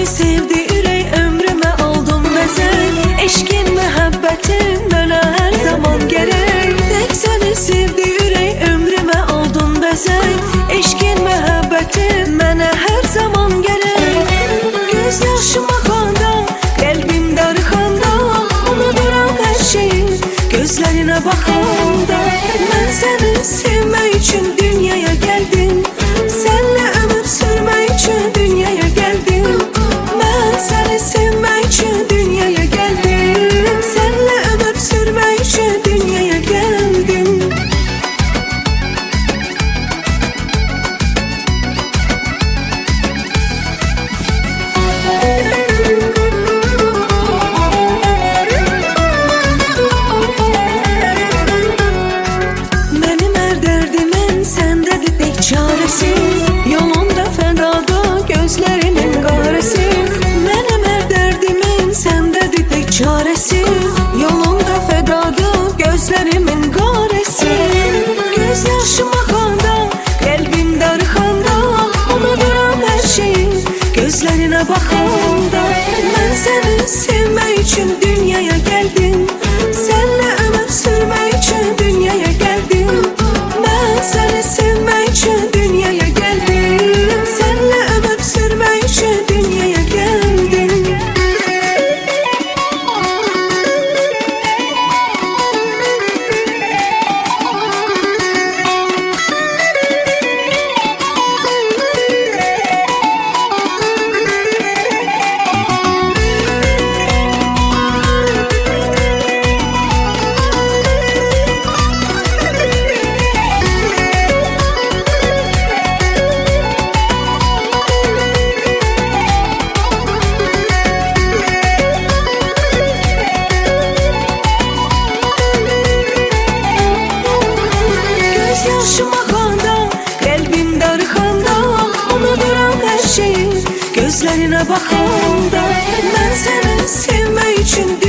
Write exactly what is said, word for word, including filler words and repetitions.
seni sevdi ürək, ömrümə oldun bəzək. Eşkin, məhəbbətin mənə hər zaman gərək. Tək səni sevdi ürək, ömrümə oldun bəzək. Eşkin, məhəbbətin mənə hər zaman gərək. Göz yaşım axanda, qəlbim darıxanda, unuduram hər şeyi gözlərinə baxanda. Mən səni sevmək üçün dünyaya gəldim, sənlə ömür sürmək üçün dünyaya gəldim. Mən səni sevmək üçün dünyaya gəldim, sənlə ömür sürmək üçün dünyaya gəldim. Mənim hər dərdimin səndədir tək çarəsi, yolunda fədada gözlərimin qarəsi. Mənim hər dərdimin səndədir tək çarəsi, yolunda fədada gözlərimin qarəsi. Göz yaşım axanda, qəlbim darıxanda, unuduram hər şeyi gözlərinə baxanda. Mən səni sevmək üçün dünyaya gəldim, sənlə ömür sürmək üçün dünyaya gəldim. Mən səni sevmək üçün dünyaya gəldim, sənlə ömür sürmək üçün dünyaya gəldim. Göz yaşım axanda, qəlbim darıxanda, unuduram hər şeyi gözlərinə baxanda. Mən səni sevmək üçün